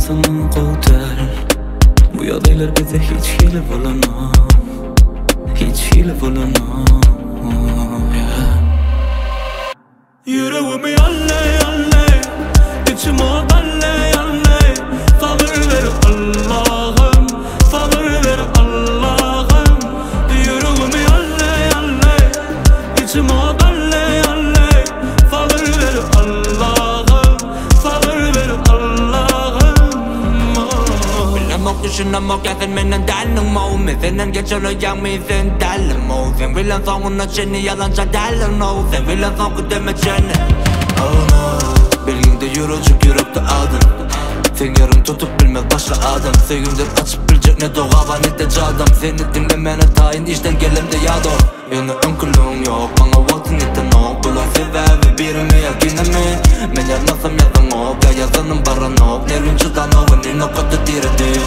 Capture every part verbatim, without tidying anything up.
olmasan bana kotel. Bu yadaylar bize hiç hile bulamam, hiç hile bulamam, yeah. Yüreğimi yalle yalle, içime dalle yalle. Sabır ver Allah'ım, sabır ver Allah'ım. Yüreğimi yalle yalle, içime dalle yalle. Sabır ver Allah'ım, sabır ver Allah'ım. Bilemok düşünemok yakın menen dælling mov. Methenen geçer yang mithen dælling mov. Sen bilen sonuna çeni yalanca dælling mov. Sen bilen sonu deme çeni. Oh no, bilginde yürücük yürekte adın. Sen yarım tutup bilmez başka adam. Sevgimden açıp bilecek ne doğaba ne de cadam. Seni dinlemene tayin işten gelemde yado. Yine önkülüğüm yok, bana vaktin itten ok. Bulan sebebi birimi yakinemi. Men yazmasam yazan ok, ya yazanım baran ok. Nervin çıdan ovun o kadar diredi.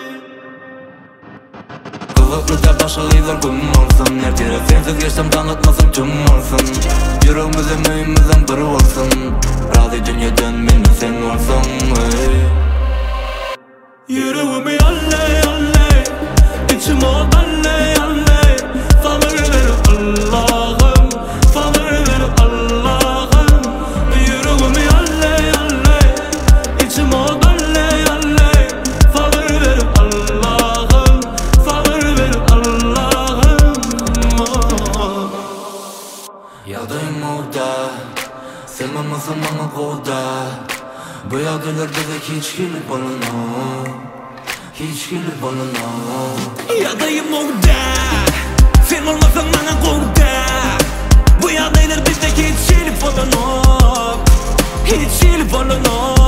Kılıklıca başka lider kum olsun. Her tire sensiz geçsem tanıtmasam tüm olsun. Yüreğimizin mühimizin biri olsun. Razı dünyadan benim sen olsun, hey. Yüreğimi yalle yalle, içime dalle yalle. Sabır ver Allah'ım, sabır ver Allah'ım. Yüreğimi yalle yalle, içime dalle yalle. Sabır ver Allah'ım, sabır ver Allah'ım. Yadayım orada, sevmemezsem bana koda. Bu yadaylar bize hiç gelip alınır, hiç gelip alınır. Yadayım orada, sen olmasan bana koda. Bu yadaylar bizde hiç gelip alınır, hiç gelip alınır.